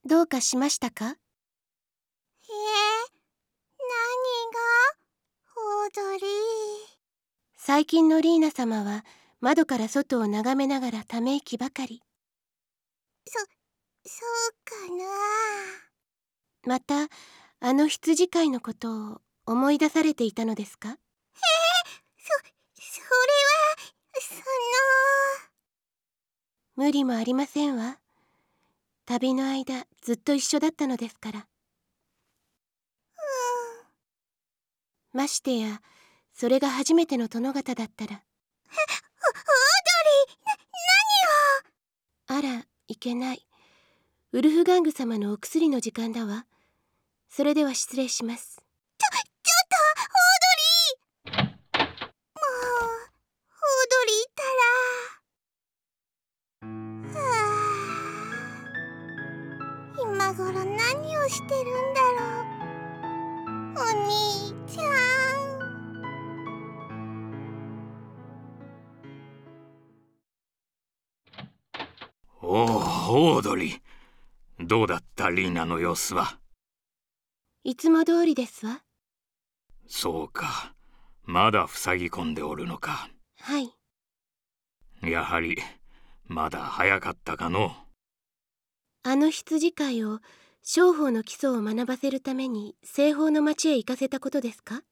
どうかしましたか？ 何が？オードリー。 最近のリーナ様は窓から外を眺めながらため息ばかり。 そうかな。 またあの羊飼いのことを思い出されていたのですか？ それは無理もありませんわ。旅の間ずっと一緒だったのですから。ましてやそれが初めての殿方だったら。 オードリー、 あら、いけない。ウルフガング様のお薬の時間だわ。それでは失礼します。 ちょっとオードリー。もうオードリーったら。今頃何をしてるんだろう。お兄ちゃん。 オードリー、どうだったリーナの様子は？ いつも通りですわ。 そうか、まだ塞ぎ込んでおるのか。 はい。 やはりまだ早かったかの。 あの羊飼いを商法の基礎を学ばせるために西方の町へ行かせたことですか？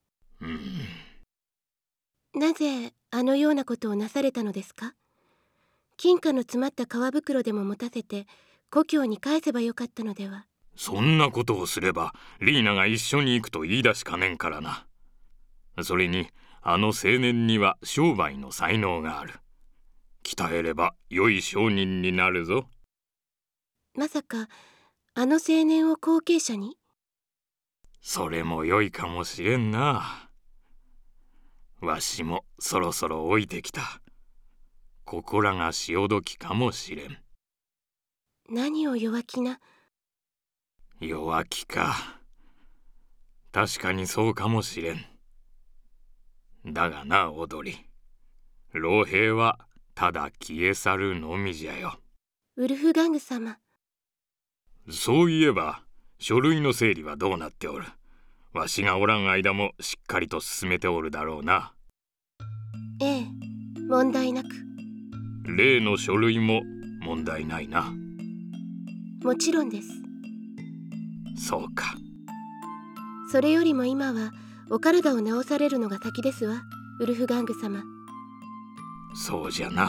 なぜあのようなことをなされたのですか？金貨の詰まった革袋でも持たせて故郷に帰せばよかったのでは？ そんなことをすればリーナが一緒に行くと言い出しかねんからな。それにあの青年には商売の才能がある。鍛えれば良い商人になるぞ。 まさかあの青年を後継者に？ それも良いかもしれんな。わしもそろそろ老いてきた。ここらが潮時かもしれん。 何を弱気な。 弱気か。確かにそうかもしれん。だがな、踊り。老兵はただ消え去るのみじゃよ。 ウルフガング様。 そういえば、書類の整理はどうなっておる？わしがおらん間もしっかりと進めておるだろうな。 ええ、問題なく。 例の書類も問題ないな。 もちろんです。 そうか。 それよりも今はお体を治されるのが先ですわ、ウルフガング様。 そうじゃな。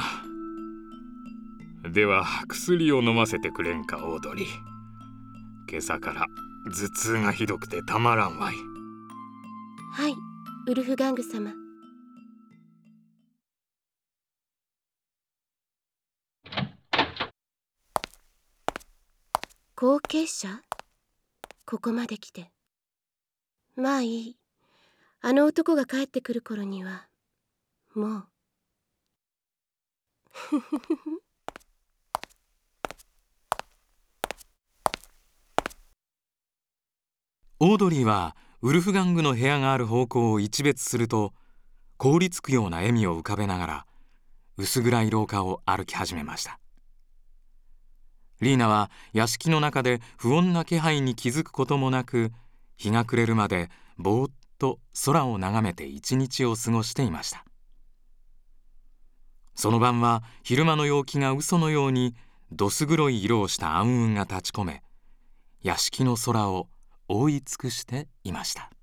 では薬を飲ませてくれんか、オードリー。今朝から頭痛がひどくてたまらんわい。 はい、ウルフガング様。後継者？ここまで来て。まあいい。あの男が帰ってくる頃にはもう。 オードリーはウルフガングの部屋がある方向を一別すると、凍りつくような笑みを浮かべながら薄暗い廊下を歩き始めました。リーナは屋敷の中で不穏な気配に気づくこともなく、日が暮れるまでぼーっと空を眺めて一日を過ごしていました。その晩は昼間の陽気が嘘のようにどす黒い色をした暗雲が立ち込め、屋敷の空を覆い尽くしていました。